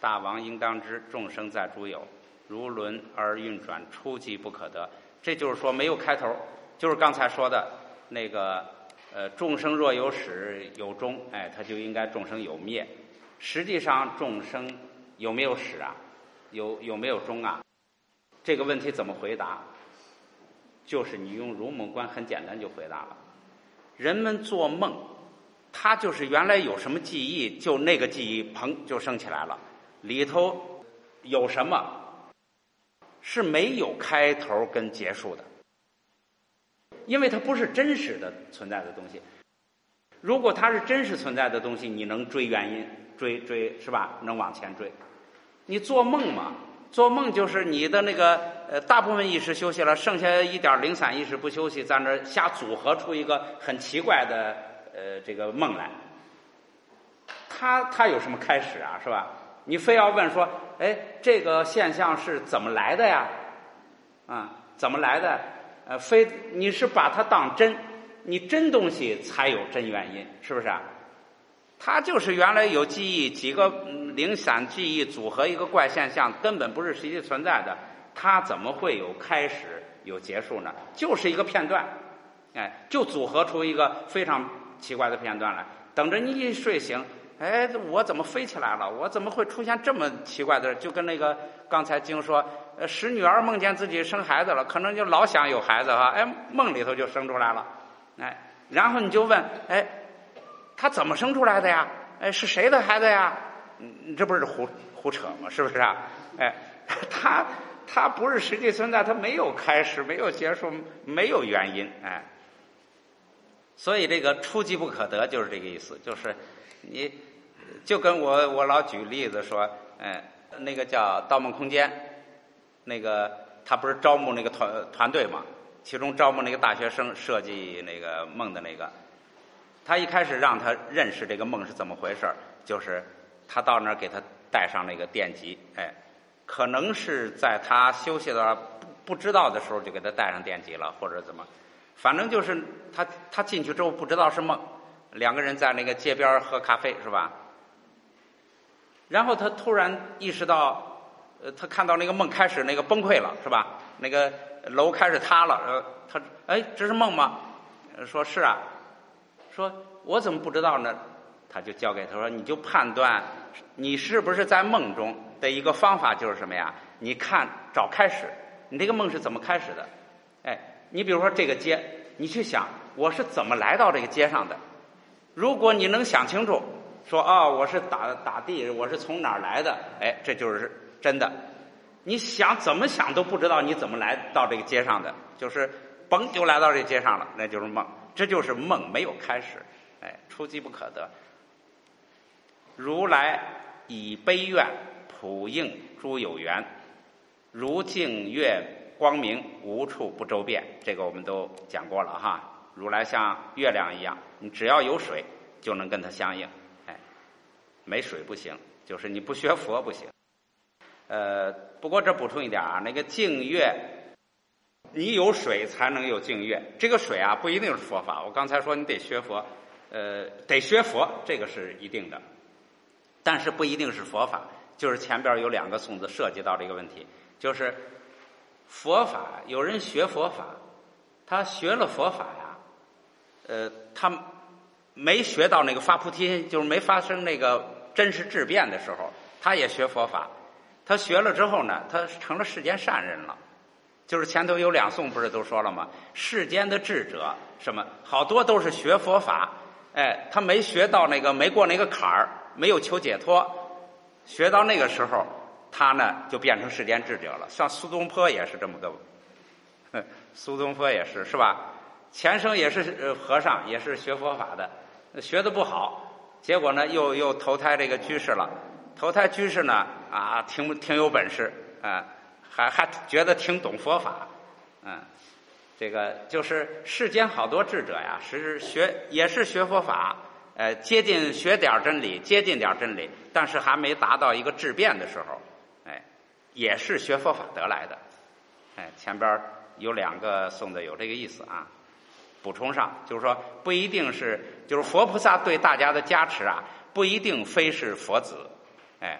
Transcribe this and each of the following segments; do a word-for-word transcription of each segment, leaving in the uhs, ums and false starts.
大王应当知，众生在诸有，如轮而运转，初即不可得。这就是说没有开头，就是刚才说的那个呃，众生若有始有终，哎，它就应该众生有灭。实际上众生有没有始啊？有有没有终啊？这个问题怎么回答？就是你用如梦观很简单就回答了。人们做梦，他就是原来有什么记忆，就那个记忆砰就升起来了，里头有什么是没有开头跟结束的，因为它不是真实的存在的东西。如果它是真实存在的东西，你能追原因，追追是吧？能往前追。你做梦嘛，做梦就是你的那个呃大部分意识休息了，剩下一点零散意识不休息，在那儿瞎组合出一个很奇怪的呃这个梦来。它它有什么开始啊？是吧？你非要问说，哎，这个现象是怎么来的呀？啊，怎么来的？呃，非你是把它当真，你真东西才有真原因，是不是啊？它就是原来有记忆，几个零散记忆组合一个怪现象，根本不是实际存在的，它怎么会有开始有结束呢？就是一个片段，哎，就组合出一个非常奇怪的片段来，等着你一睡醒，哎，我怎么飞起来了？我怎么会出现这么奇怪的？就跟那个刚才经说，呃，使女儿梦见自己生孩子了，可能就老想有孩子哈，哎，梦里头就生出来了，哎，然后你就问，哎，他怎么生出来的呀？哎，是谁的孩子呀？嗯，这不是胡胡扯吗？是不是啊？哎，他他不是实际存在，他没有开始，没有结束，没有原因，哎，所以这个初即不可得就是这个意思，就是你就跟我我老举例子说，哎，那个叫《盗梦空间》，那个他不是招募那个团团队嘛，其中招募那个大学生设计那个梦的那个。他一开始让他认识这个梦是怎么回事，就是他到那儿给他带上那个电极，哎，可能是在他休息的不不知道的时候就给他带上电极了，或者怎么，反正就是他他进去之后不知道是梦，两个人在那个街边喝咖啡是吧？然后他突然意识到，呃，他看到那个梦开始那个崩溃了是吧？那个楼开始塌了，呃，他哎这是梦吗？说是啊。说我怎么不知道呢？他就教给他说，你就判断你是不是在梦中的一个方法就是什么呀？你看找开始，你这个梦是怎么开始的？哎，你比如说这个街，你去想我是怎么来到这个街上的。如果你能想清楚，说哦我是打打的，我是从哪儿来的，哎，这就是真的。你想怎么想都不知道你怎么来到这个街上的，就是嘣就来到这街上了，那就是梦。这就是梦没有开始，哎，初即不可得。如来以悲愿普应诸有缘，如镜月光明，无处不周遍。这个我们都讲过了哈。如来像月亮一样，你只要有水就能跟它相应，哎，没水不行，就是你不学佛不行。呃，不过这补充一点啊，那个净月。你有水才能有净月，这个水啊不一定是佛法。我刚才说你得学佛，呃，得学佛，这个是一定的，但是不一定是佛法。就是前边有两个颂子涉及到这个问题，就是佛法，有人学佛法，他学了佛法呀，呃，他没学到那个发菩提心，就是没发生那个真实质变的时候，他也学佛法，他学了之后呢，他成了世间善人了。就是前头有两颂不是都说了吗？世间的智者什么好多都是学佛法，哎，他没学到那个没过那个坎儿，没有求解脱，学到那个时候他呢就变成世间智者了。像苏东坡也是这么个，苏东坡也是是吧？前生也是和尚，也是学佛法的，学的不好，结果呢又又投胎这个居士了。投胎居士呢啊挺挺有本事啊。还还觉得挺懂佛法，嗯，这个就是世间好多智者呀，是学也是学佛法，呃，接近学点真理，接近点真理，但是还没达到一个质变的时候，哎，也是学佛法得来的，哎，前边有两个颂的有这个意思啊，补充上就是说不一定是，就是佛菩萨对大家的加持啊，不一定非是佛子，哎。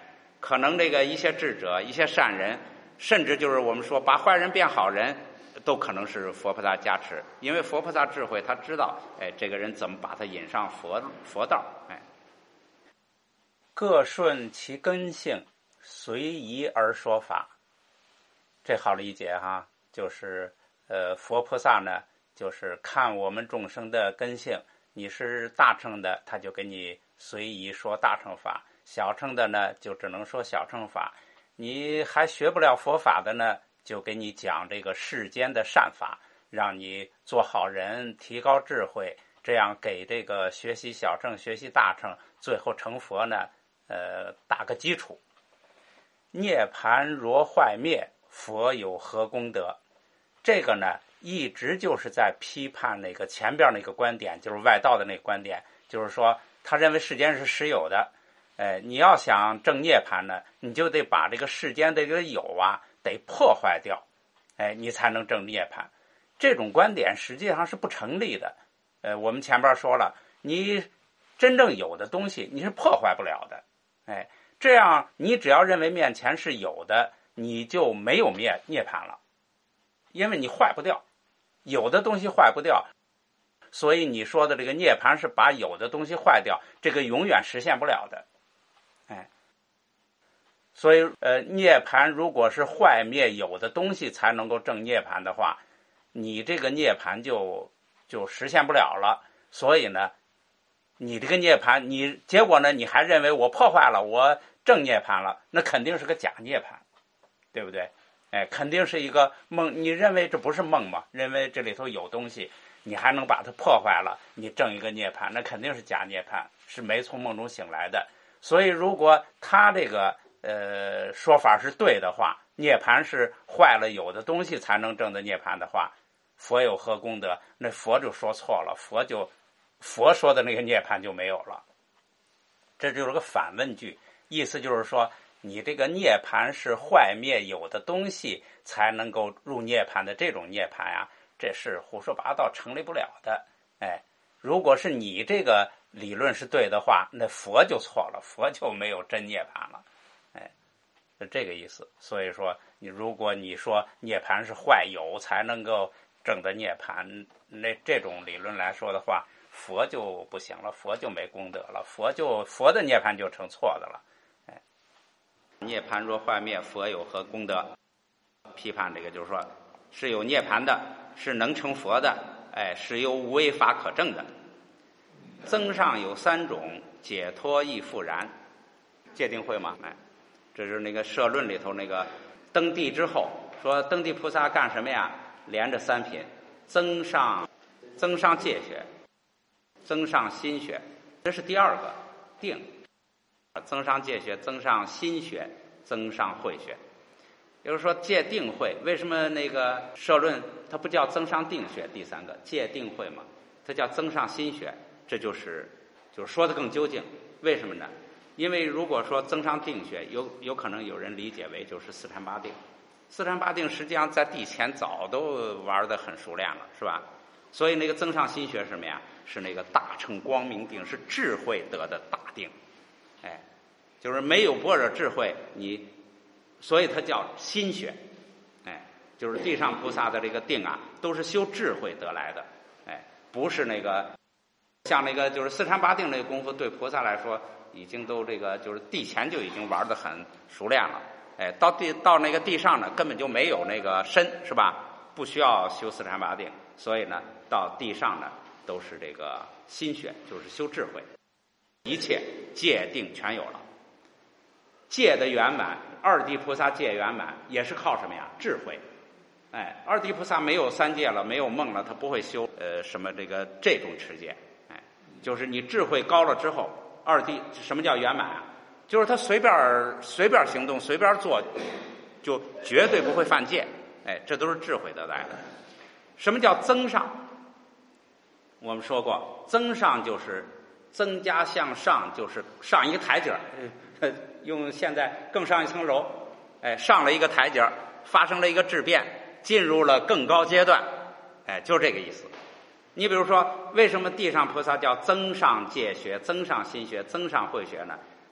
可能这个一些智者、一些善人，甚至就是我们说把坏人变好人，都可能是佛菩萨加持，因为佛菩萨智慧，他知道，哎，这个人怎么把他引上佛佛道，哎，各顺其根性，随宜而说法，这好理解哈，就是呃，佛菩萨呢，就是看我们众生的根性，你是大乘的，他就给你随宜说大乘法；小乘的呢，就只能说小乘法；你还学不了佛法的呢，就给你讲这个世间的善法，让你做好人，提高智慧，这样给这个学习小乘、学习大乘，最后成佛呢，呃，打个基础。涅盘若坏灭，佛有何功德？这个呢，一直就是在批判那个前边那个观点，就是外道的那个观点，就是说他认为世间是实有的，哎，你要想证涅盘呢，你就得把这个世间的这个有啊，得破坏掉，哎，你才能证涅盘。这种观点实际上是不成立的。呃，我们前边说了，你真正有的东西你是破坏不了的，哎，这样你只要认为面前是有的，你就没有灭涅盘了。因为你坏不掉，有的东西坏不掉，所以你说的这个涅盘是把有的东西坏掉，这个永远实现不了的，哎，所以呃，涅盘如果是坏灭有的东西才能够证涅盘的话，你这个涅盘就就实现不了了。所以呢，你这个涅盘，你结果呢，你还认为我破坏了，我证涅盘了，那肯定是个假涅盘，对不对？哎，肯定是一个梦，你认为这不是梦吗？认为这里头有东西，你还能把它破坏了，你证一个涅槃，那肯定是假涅槃，是没从梦中醒来的。所以如果他这个呃说法是对的话，涅槃是坏了有的东西才能证的涅槃的话，佛有何功德？那佛就说错了，佛就佛说的那个涅槃就没有了。这就是个反问句，意思就是说，你这个涅盘是坏灭有的东西才能够入涅盘的这种涅盘啊，这是胡说八道，成立不了的。哎，如果是你这个理论是对的话，那佛就错了，佛就没有真涅盘了。哎，是这个意思。所以说，你如果你说涅盘是坏有才能够证的涅盘，那这种理论来说的话，佛就不行了，佛就没功德了，佛就佛的涅盘就成错的了。涅盘若坏灭，佛有何功德？批判这个就是说，是有涅盘的，是能成佛的，哎，是有无为法可证的。增上有三种，解脱亦复然。戒定慧嘛，哎，这是那个社论里头那个登地之后说，登地菩萨干什么呀？连着三品，增上增上戒学，增上心学，这是第二个定。增上戒学，增上心学，增上慧学。也就是说，戒定慧，为什么那个社论它不叫增上定学？第三个戒定慧嘛，它叫增上心学，这就是就是说的更究竟。为什么呢？因为如果说增上定学，有有可能有人理解为就是四禅八定。四禅八定实际上在地前早都玩得很熟练了，是吧？所以那个增上心学是什么呀？是那个大乘光明定，是智慧得的大定。哎，就是没有般若智慧，你，所以它叫心学。哎，就是地上菩萨的这个定啊，都是修智慧得来的。哎，不是那个像那个就是四禅八定那个功夫，对菩萨来说已经都这个就是地前就已经玩得很熟练了。哎，到地到那个地上呢，根本就没有那个身，是吧？不需要修四禅八定，所以呢，到地上呢都是这个心学，就是修智慧。一切戒定全有了，戒的圆满，二地菩萨戒圆满也是靠什么呀？智慧。哎，二地菩萨没有三戒了，没有梦了，他不会修呃什么这个这种持戒。哎，就是你智慧高了之后，二地什么叫圆满啊？就是他随便随便行动，随便做，就绝对不会犯戒。哎，这都是智慧得来的。什么叫增上？我们说过，增上就是增加向上，就是上一个台阶儿，用现在更上一层楼，哎，上了一个台阶儿，发生了一个质变，进入了更高阶段，哎，就这个意思。你比如说，为什么地上菩萨叫增上戒学、增上心学、增上慧学呢？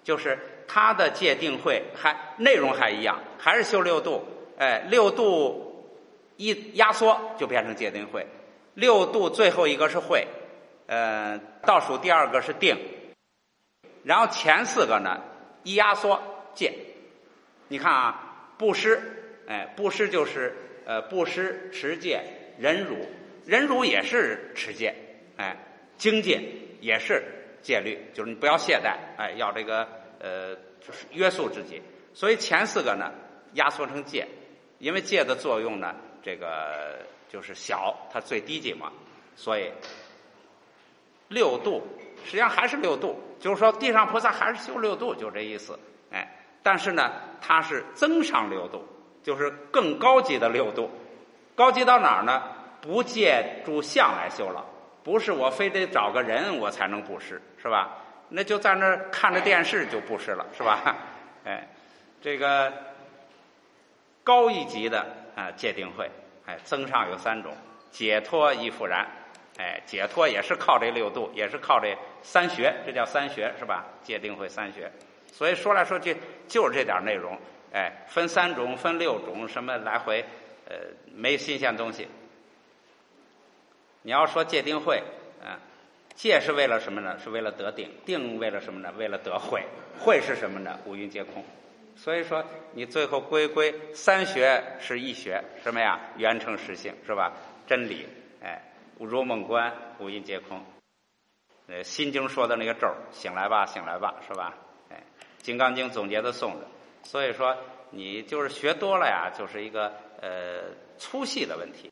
就是它的戒定慧还内容还一样，还是修六度。哎，六度一压缩就变成戒定慧，六度最后一个是慧，呃，倒数第二个是定，然后前四个呢一压缩戒。你看啊，布施，哎，布施就是呃布施、持戒、忍辱，忍辱也是持戒，哎，精戒也是戒律，就是你不要懈怠，哎，要这个呃就是约束自己。所以前四个呢压缩成戒，因为戒的作用呢，这个就是小，它最低级嘛，所以六度实际上还是六度，就是说地上菩萨还是修六度，就这意思。哎，但是呢，它是增上六度，就是更高级的六度。高级到哪儿呢？不借助相来修了，不是我非得找个人我才能布施，是吧？那就在那儿看着电视就布施了，是吧？哎，这个高一级的啊戒定慧，哎，增上有三种，解脱亦复然。哎，解脱也是靠这六度，也是靠这三学，这叫三学，是吧？戒定慧三学。所以说来说去就是这点内容，哎，分三种，分六种，什么来回，呃，没新鲜东西。你要说戒定慧，啊，戒是为了什么呢？是为了得定，定为了什么呢？为了得慧，慧是什么呢？五蕴皆空。所以说你最后归归三学是一学，什么呀？圆成实性，是吧？真理，哎，如梦观，五蕴皆空。呃，心经说的那个咒，醒来吧，醒来吧，是吧？哎，金刚经总结的颂着。所以说你就是学多了呀，就是一个呃粗细的问题。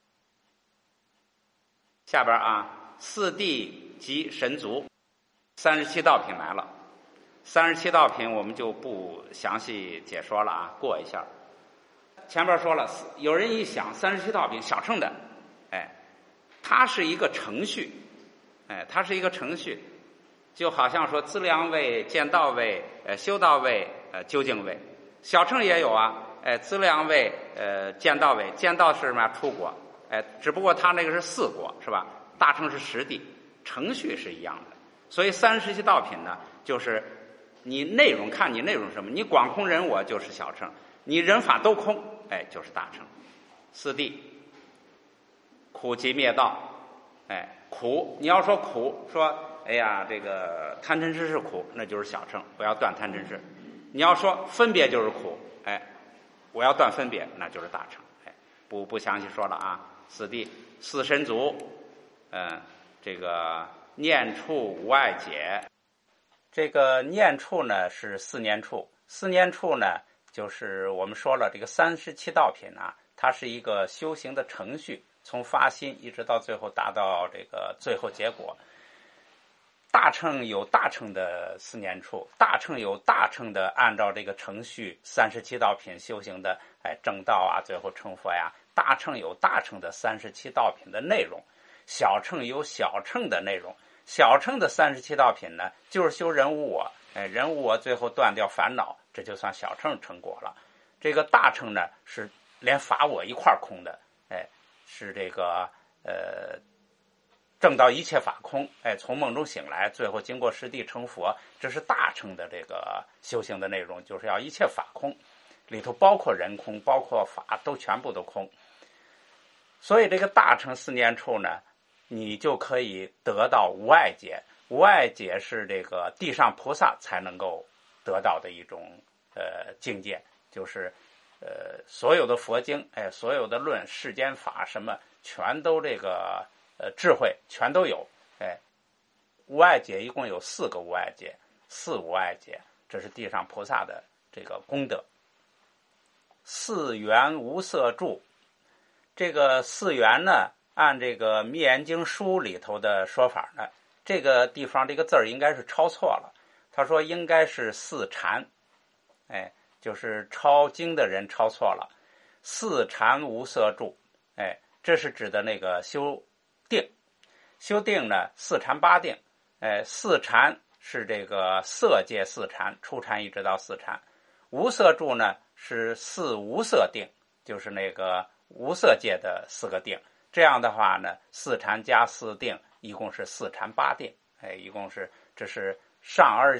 下边啊，四谛及神足，三十七道品来了。三十七道品我们就不详细解说了啊，过一下。前边说了，有人一想三十七道品小乘的，哎，它是一个程序，哎，它是一个程序，就好像说资粮位、见道位、呃修道位、呃究竟位，小乘也有啊，哎，资粮位、呃见道位，见道是什么？出国，哎，只不过它那个是四国，是吧？大乘是实地，程序是一样的。所以三十七道品呢，就是你内容看你内容什么，你广空人我就是小乘，你人法都空，哎，就是大乘。四谛，苦集灭道，哎，苦，你要说苦，说哎呀，这个贪嗔痴是苦，那就是小乘，我要断贪嗔痴。你要说分别就是苦，哎，我要断分别，那就是大乘。哎，不不详细说了啊。四谛，四神足，嗯，这个念处无碍解。这个念处呢是四念处，四念处呢就是我们说了这个三十七道品啊，它是一个修行的程序，从发心一直到最后达到这个最后结果。大乘有大乘的四念处，大乘有大乘的按照这个程序三十七道品修行的，哎，正道啊，最后成佛呀。大乘有大乘的三十七道品的内容，小乘有小乘的内容。小乘的三十七道品呢，就是修人无我，哎，人无我最后断掉烦恼，这就算小乘成果了。这个大乘呢，是连法我一块空的，哎，是这个呃证到一切法空，哎，从梦中醒来，最后经过实地成佛，这是大乘的这个修行的内容，就是要一切法空，里头包括人空，包括法都全部都空。所以这个大乘四念处呢，你就可以得到无碍解。无碍解是这个地上菩萨才能够得到的一种呃境界，就是呃所有的佛经，哎，所有的论世间法什么，全都这个呃智慧全都有，哎，无碍解一共有四个无碍解，四无碍解，这是地上菩萨的这个功德。四缘无色住，这个四缘呢，按这个《密严经书》里头的说法呢，这个地方这个字儿应该是抄错了。他说应该是四禅，哎，就是抄经的人抄错了。四禅无色住，哎，这是指的那个修定。修定呢，四禅八定，哎，四禅是这个色界四禅，初禅一直到四禅。无色住呢是四无色定，就是那个无色界的四个定。这样的话呢，四禅加四定，一共是四禅八定，哎，一共是这是上二界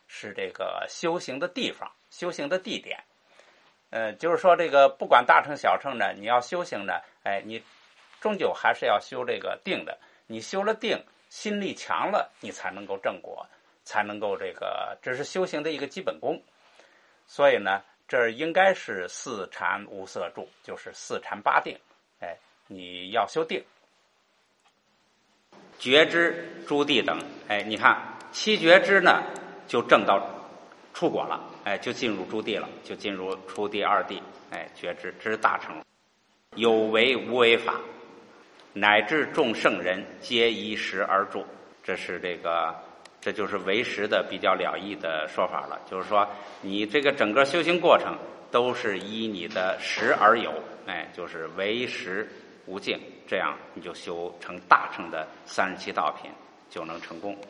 是这个修行的地方，修行的地点。呃，就是说这个不管大乘小乘呢，你要修行呢，哎，你终究还是要修这个定的。你修了定，心力强了，你才能够正果，才能够这个，这是修行的一个基本功。所以呢，这应该是四禅无色住，就是四禅八定。哎，你要修定。 觉知诸地等，哎，你看七觉知呢，就证到出果了，哎，就进入诸地了，就进入初地二地，哎，觉知这是大乘。有为无为法，乃至众圣人皆依时而住，这是这个，这就是唯识的比较了义的说法了。就是说，你这个整个修行过程都是依你的实而有，哎，就是唯识无境，这样你就修成大乘的三十七道品，就能成功。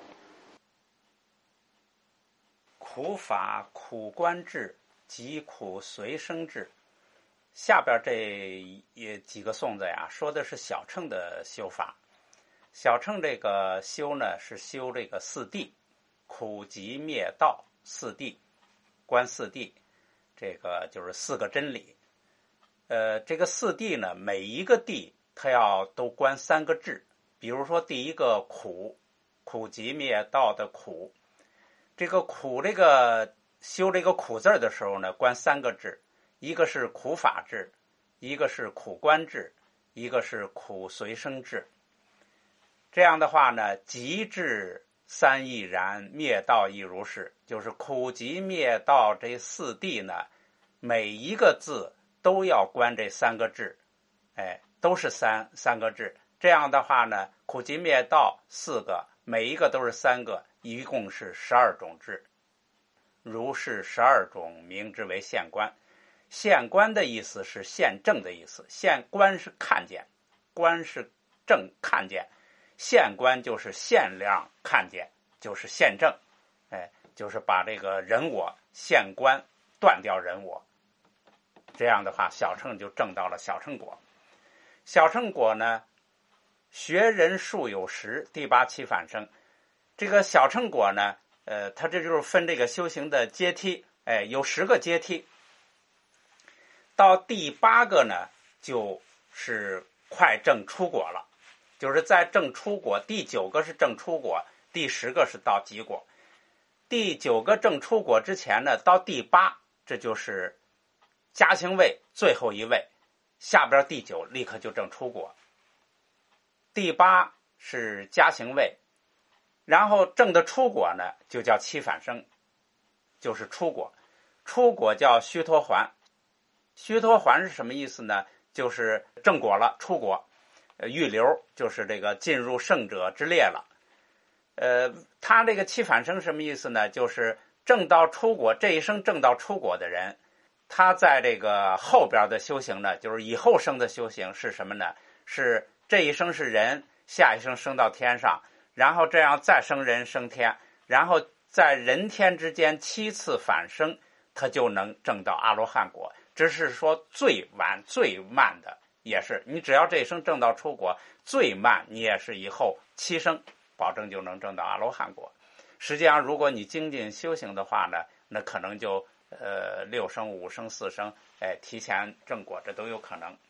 苦法苦观智，疾苦随生智。下边这也几个颂子呀，说的是小乘的修法。小乘这个修呢，是修这个四谛，苦集灭道四谛，观四谛，这个就是四个真理。呃，这个四谛呢，每一个谛它要都观三个智。比如说第一个苦，苦集灭道的苦，这个苦这个修这个苦字的时候呢，观三个智。一个是苦法智，一个是苦观智，一个是苦随生智。这样的话呢，集智三亦然，灭道亦如是。就是苦集灭道这四谛呢，每一个字都要观这三个智，哎，都是三三个智。这样的话呢，苦集灭道四个，每一个都是三个，一共是十二种智。如是十二种，名之为现观。现观的意思是现证的意思，现观是看见，观是正看见，现观就是限量看见，就是现证，哎，就是把这个人我现观，断掉人我。这样的话，小乘就证到了小乘果。小乘果呢，学人数有十，第八期反生。这个小乘果呢，呃，它这就是分这个修行的阶梯，哎，有十个阶梯。到第八个呢，就是快证出果了，就是在证出果。第九个是证出果，第十个是到极果。第九个证出果之前呢，到第八，这就是加行位最后一位，下边第九立刻就证出果。第八是加行位，然后证的出果呢，就叫七反生，就是出果。出果叫须陀洹。须陀洹是什么意思呢？就是正果了，出果，呃，预流，就是这个进入圣者之列了。呃，他这个七反生什么意思呢？就是正到出果，这一生正到出果的人，他在这个后边的修行呢，就是以后生的修行是什么呢？是这一生是人，下一生升到天上，然后这样再生人升天，然后在人天之间七次反生，他就能证到阿罗汉果。这是说最晚最慢的，也是你只要这一生证到出果，最慢你也是以后七生保证就能证到阿罗汉果。实际上如果你精进修行的话呢，那可能就呃六生五生四生，哎，提前证果，这都有可能。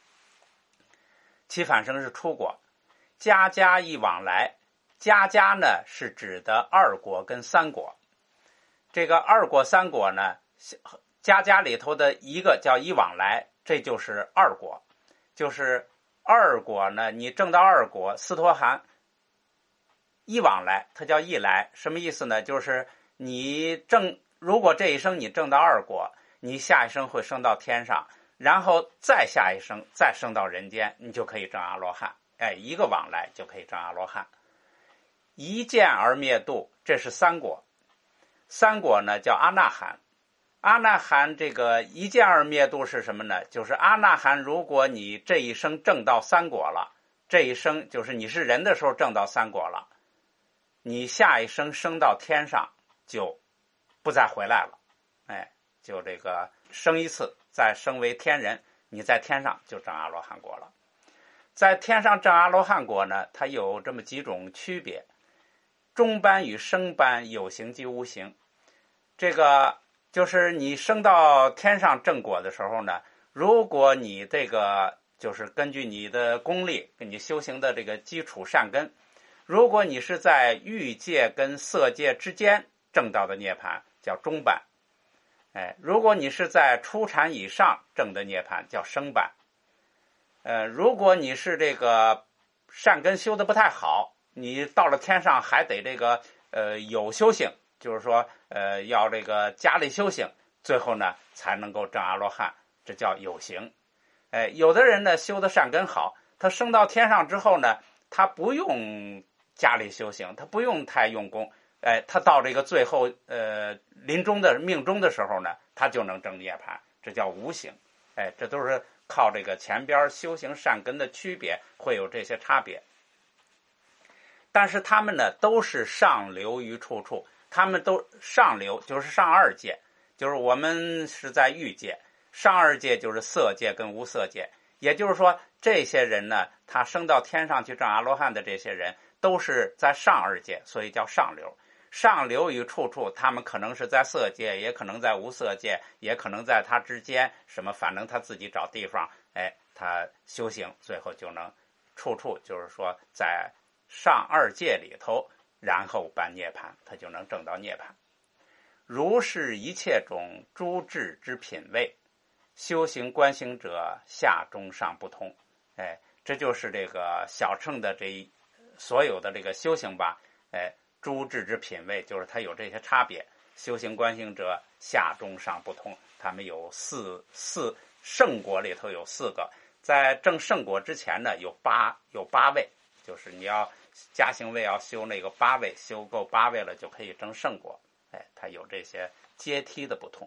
七反生是出果。家家一往来，家家呢是指的二果跟三果。这个二果三果呢，家家里头的一个叫一往来，这就是二果。就是二果呢，你证到二果，斯陀含一往来，它叫一来。什么意思呢？就是你证，如果这一生你证到二果，你下一生会升到天上，然后再下一生再升到人间，你就可以证阿罗汉。哎，一个往来就可以证阿罗汉。一见而灭度，这是三果。三果呢叫阿那含。阿那含这个一见而灭度是什么呢？就是阿那含，如果你这一生证到三果了，这一生就是你是人的时候证到三果了，你下一生升到天上就不再回来了，哎，就这个生一次再升为天人，你在天上就证阿罗汉果了。在天上证阿罗汉果呢，它有这么几种区别。中般与生般有形及无形。 这个就是你升到天上正果的时候呢，如果你这个就是根据你的功力跟你修行的这个基础善根，如果你是在欲界跟色界之间证到的涅槃叫中般，哎，如果你是在初禅以上证的涅槃叫升般，呃，如果你是这个善根修的不太好，你到了天上还得这个呃有修行，就是说呃要这个加力修行，最后呢才能够证阿罗汉，这叫有行。哎，有的人呢修的善根好，他升到天上之后呢，他不用加力修行，他不用太用功，哎，他到这个最后呃临终的命终的时候呢，他就能证涅槃，这叫无行。哎，这都是靠这个前边修行善根的区别，会有这些差别。但是他们呢都是上流于处处，他们都上流就是上二界，就是我们是在欲界，上二界就是色界跟无色界。也就是说这些人呢，他升到天上去证阿罗汉的这些人都是在上二界，所以叫上流。上流于处处，他们可能是在色界，也可能在无色界，也可能在他之间，什么反正他自己找地方，哎，他修行，最后就能处处，就是说在上二界里头，然后办涅槃，他就能证到涅槃。如是一切种诸智之品位，修行观行者下中上不同。哎，这就是这个小乘的这一所有的这个修行吧，哎。诸智之品位就是它有这些差别，修行观行者下中上不同，他们有四四圣果里头有四个，在证圣果之前呢有八有八位，就是你要加行位要修那个八位，修够八位了就可以证圣果。哎，它有这些阶梯的不同。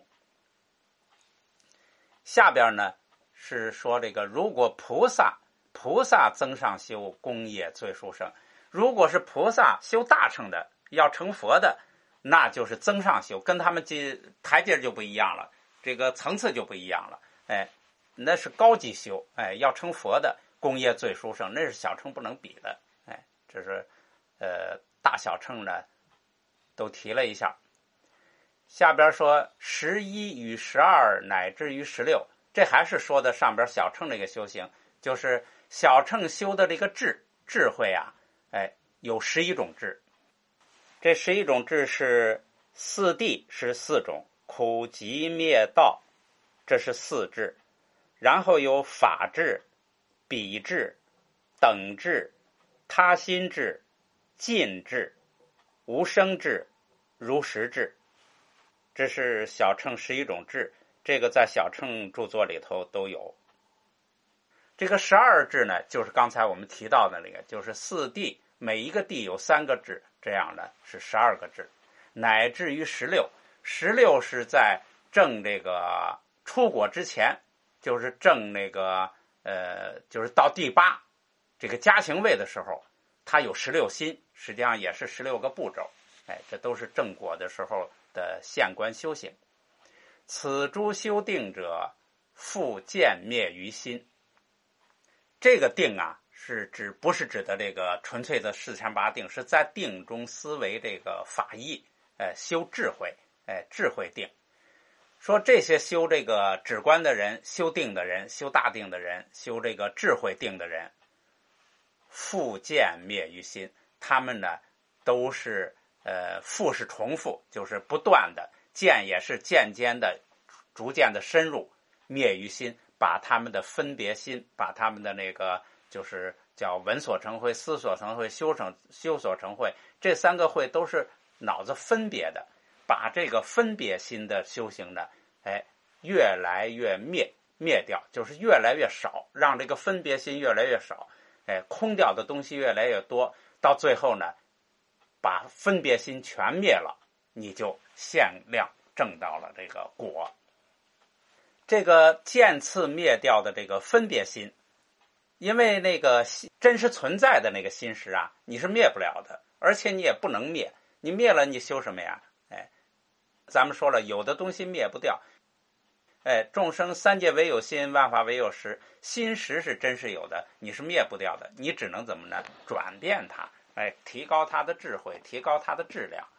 下边呢是说这个，如果菩萨菩萨增上修，功业最殊胜。如果是菩萨修大乘的，要成佛的，那就是增上修，跟他们这台阶就不一样了，这个层次就不一样了。哎，那是高级修，哎，要成佛的功业最殊胜，那是小乘不能比的。哎，这是呃大小乘呢都提了一下。下边说十一与十二乃至于十六，这还是说的上边小乘这个修行，就是小乘修的这个智智慧啊。哎，有十一种智，这十一种智是四谛是四种，苦集灭道这是四智，然后有法智、比智、等智、他心智、尽智、无生智、如实智，这是小乘十一种智，这个在小乘著作里头都有。这个十二智呢，就是刚才我们提到的那个，就是四谛。每一个地有三个智，这样的是十二个智，乃至于十六。十六是在证这个出果之前，就是证那个呃，就是到第八这个加行位的时候，它有十六心，实际上也是十六个步骤。哎，这都是正果的时候的现观修行。此诸修定者，复见灭于心。这个定啊。是指不是指的这个纯粹的四禅八定，是在定中思维这个法义，哎，修智慧，哎，智慧定。说这些修这个止观的人、修定的人、修大定的人、修这个智慧定的人，复见灭于心，他们呢都是呃复是重复，就是不断的，见也是渐渐的、逐渐的深入，灭于心，把他们的分别心，把他们的那个。就是叫闻所成慧、思所成慧、修成修所成慧，这三个慧都是脑子分别的，把这个分别心的修行呢，哎，越来越灭灭掉，就是越来越少，让这个分别心越来越少，哎，空掉的东西越来越多，到最后呢，把分别心全灭了，你就限量证到了这个果。这个渐次灭掉的这个分别心。因为那个真实存在的那个心识啊，你是灭不了的，而且你也不能灭，你灭了你修什么呀？哎，咱们说了，有的东西灭不掉。哎，众生三界唯有心，万法唯有识，心识是真是有的，你是灭不掉的，你只能怎么呢？转变它，哎，提高它的智慧，提高它的质量。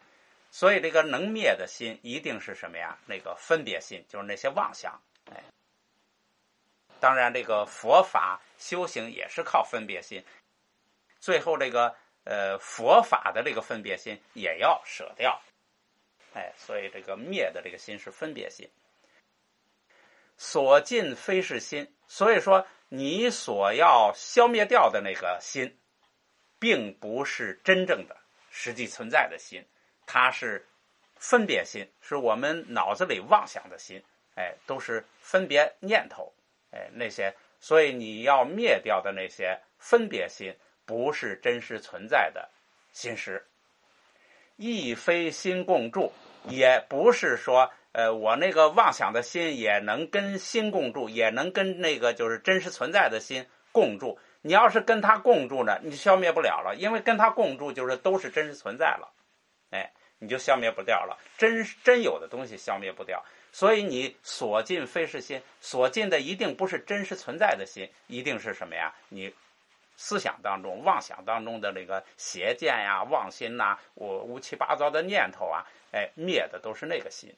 所以这个能灭的心一定是什么呀？那个分别心，就是那些妄想。哎，当然这个佛法修行也是靠分别心，最后这个呃佛法的这个分别心也要舍掉。哎，所以这个灭的这个心是分别心。所尽非是心，所以说你所要消灭掉的那个心，并不是真正的实际存在的心，它是分别心，是我们脑子里妄想的心。哎，都是分别念头。哎，那些，所以你要灭掉的那些分别心，不是真实存在的心识，亦非心共住，也不是说，呃，我那个妄想的心也能跟心共住，也能跟那个就是真实存在的心共住。你要是跟它共住呢，你消灭不了了，因为跟它共住就是都是真实存在了，哎，你就消灭不掉了，真真有的东西消灭不掉。所以你所尽非是心，所尽的一定不是真实存在的心，一定是什么呀？你思想当中、妄想当中的那个邪见呀、妄心呐、我乌七八糟的念头啊，哎，灭的都是那个心。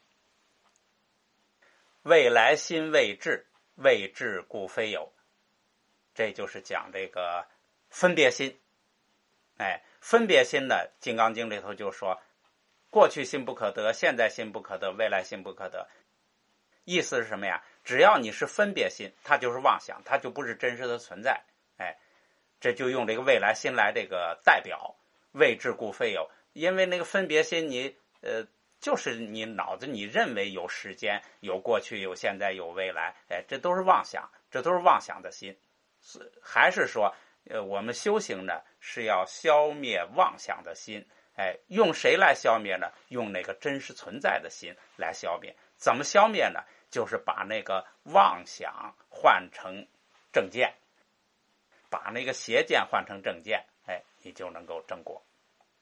未来心未至，未至故非有。这就是讲这个分别心。哎，分别心呢，《金刚经》里头就说，过去心不可得，现在心不可得，未来心不可得。意思是什么呀？只要你是分别心，它就是妄想，它就不是真实的存在。哎，这就用这个未来心来这个代表，未至故非有。因为那个分别心你，你呃，就是你脑子你认为有时间、有过去、有现在、有未来，哎，这都是妄想，这都是妄想的心。是还是说，呃，我们修行呢是要消灭妄想的心。哎，用谁来消灭呢？用那个真实存在的心来消灭。怎么消灭呢？就是把那个妄想换成正见，把那个邪见换成正见，哎，你就能够正果。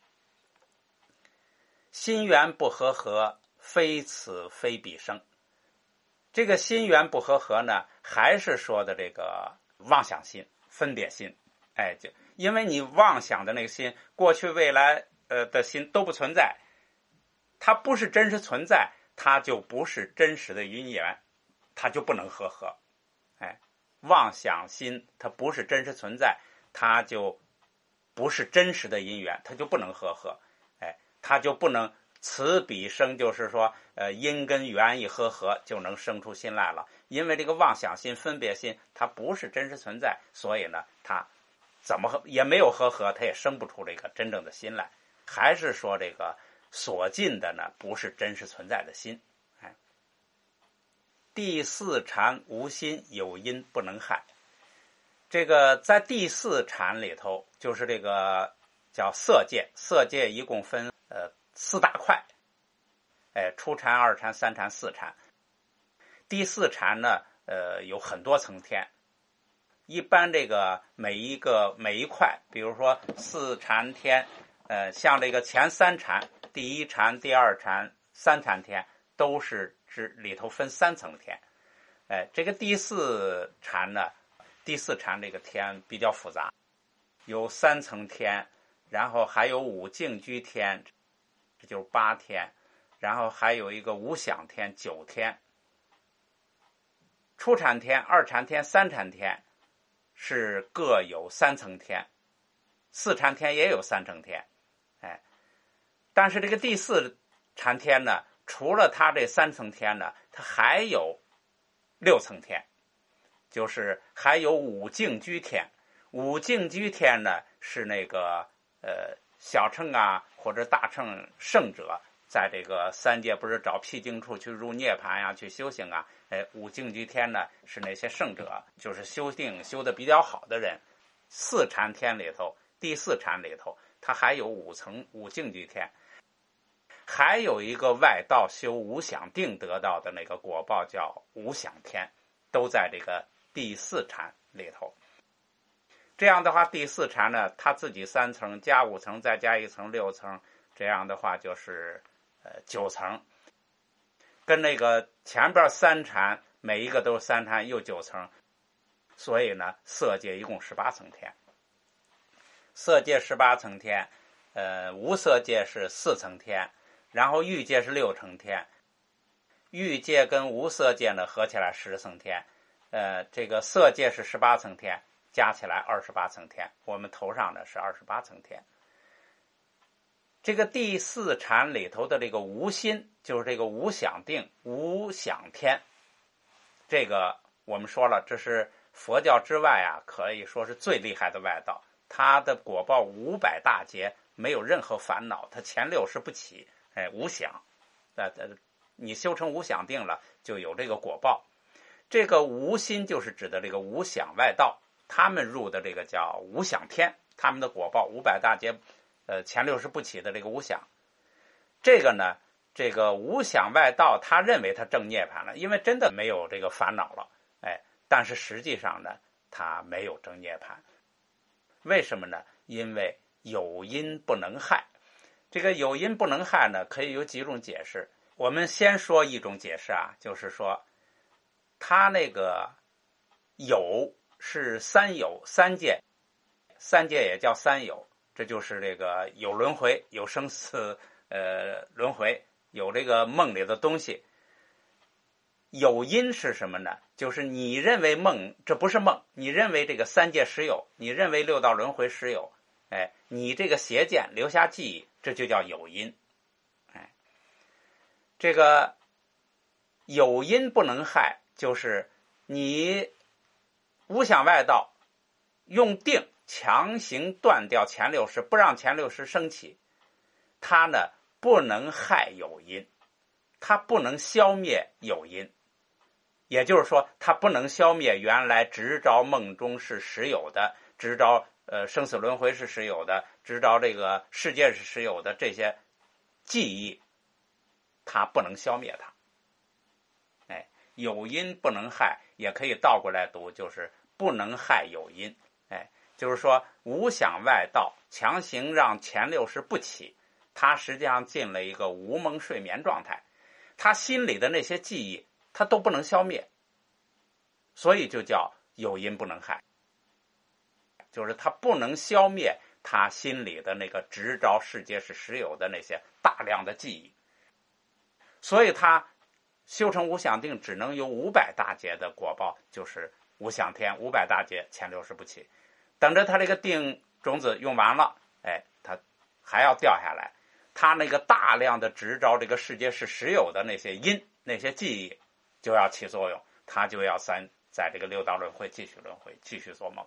心缘不和合，非此非彼生。这个心缘不和合呢，还是说的这个妄想心、分别心。哎，就因为你妄想的那个心，过去未来呃的心都不存在，它不是真实存在，它就不是真实的因缘，它就不能和合。哎，妄想心它不是真实存在，它就不是真实的因缘，它就不能和合。哎，它就不能此彼生，就是说，呃，因跟缘一和合，就能生出心来了。因为这个妄想心、分别心，它不是真实存在，所以呢，它怎么也没有和合，它也生不出这个真正的心来。还是说这个所尽的呢，不是真实存在的心。哎，第四禅无心，有因不能害。这个在第四禅里头，就是这个叫色界，色界一共分呃四大块。哎，初禅、二禅、三禅、四禅。第四禅呢，呃，有很多层天。一般这个每一个每一块，比如说四禅天。呃，像这个前三禅，第一禅、第二禅、三禅天，都是指里头分三层天。哎，这个第四禅呢，第四禅这个天比较复杂，有三层天，然后还有五净居天，这就是八天，然后还有一个无想天，九天。初禅天、二禅天、三禅天是各有三层天，四禅天也有三层天。哎，但是这个第四禅天呢，除了它这三层天呢，它还有六层天，就是还有五净居天。五净居天呢，是那个呃小乘啊或者大乘圣者，在这个三界不是找僻静处去入涅槃呀、啊，去修行啊。哎，五净居天呢，是那些圣者，就是修定修的比较好的人。四禅天里头，第四禅里头。它还有五层五净居天，还有一个外道修无想定得到的那个果报叫无想天，都在这个第四禅里头。这样的话，第四禅呢，它自己三层加五层再加一层六层，这样的话就是呃九层，跟那个前边三禅每一个都是三禅又九层，所以呢，色界一共十八层天。色界十八层天，呃，无色界是四层天， 然后欲界是六层天，欲界跟无色界呢合起来十层天，呃，这个色界是十八层天，加起来二十八层天，我们头上呢是二十八层天。这个第四禅里头的这个无心，就是这个无想定、无想天，这个我们说了，这是佛教之外啊，可以说是最厉害的外道。它的果报五百大劫，没有任何烦恼，它前六识不起，哎，无想，呃呃，你修成无想定了，就有这个果报。这个无心就是指的这个无想外道，他们入的这个叫无想天，他们的果报五百大劫。呃，前六识不起的这个无想，这个呢，这个无想外道，他认为他正涅槃了，因为真的没有这个烦恼了，哎，但是实际上呢，他没有正涅槃。为什么呢？因为有因不能害。这个有因不能害呢，可以有几种解释。我们先说一种解释啊，就是说，他那个有是三有三界，三界也叫三有。这就是这个有轮回，有生死，呃，轮回，有这个梦里的东西。有因是什么呢？就是你认为梦，这不是梦，你认为这个三界实有，你认为六道轮回实有，哎，你这个邪见留下记忆，这就叫有因。哎，这个有因不能害，就是你无想外道用定强行断掉前六识，不让前六识升起，它呢不能害有因，它不能消灭有因，也就是说，它不能消灭原来执着梦中是实有的，执着呃生死轮回是实有的，执着这个世界是实有的这些记忆，它不能消灭它。哎，有因不能害，也可以倒过来读，就是不能害有因。哎。就是说，无想外道强行让前六识不起，他实际上进了一个无梦睡眠状态，他心里的那些记忆，他都不能消灭，所以就叫有因不能害，就是他不能消灭他心里的那个执着世界是实有的那些大量的记忆，所以他修成无想定，只能有五百大劫的果报，就是无想天，五百大劫前六识不起。等着他这个定种子用完了，哎，他还要掉下来，他那个大量的执着这个世界是实有的那些因、那些记忆就要起作用，他就要三在这个六道轮回继续轮回，继续做梦。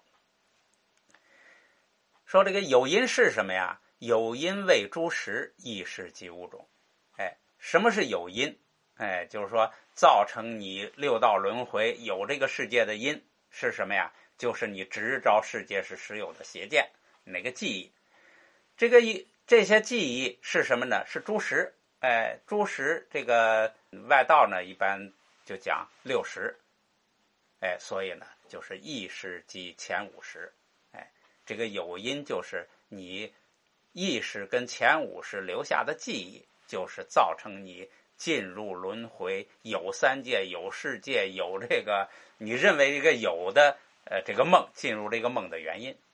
说这个有因是什么呀？有因为诸实，亦是即物种。哎，什么是有因？哎，就是说造成你六道轮回有这个世界的因是什么呀？就是你执着世界是实有的邪见，哪个记忆？这个这些记忆是什么呢？是诸实。哎，诸实这个外道呢，一般就讲六识。哎，所以呢，就是意识即前五识。哎，这个有因就是你意识跟前五识留下的记忆，就是造成你进入轮回，有三界，有世界，有这个你认为这个有的。呃，这个梦进入这个梦的原因。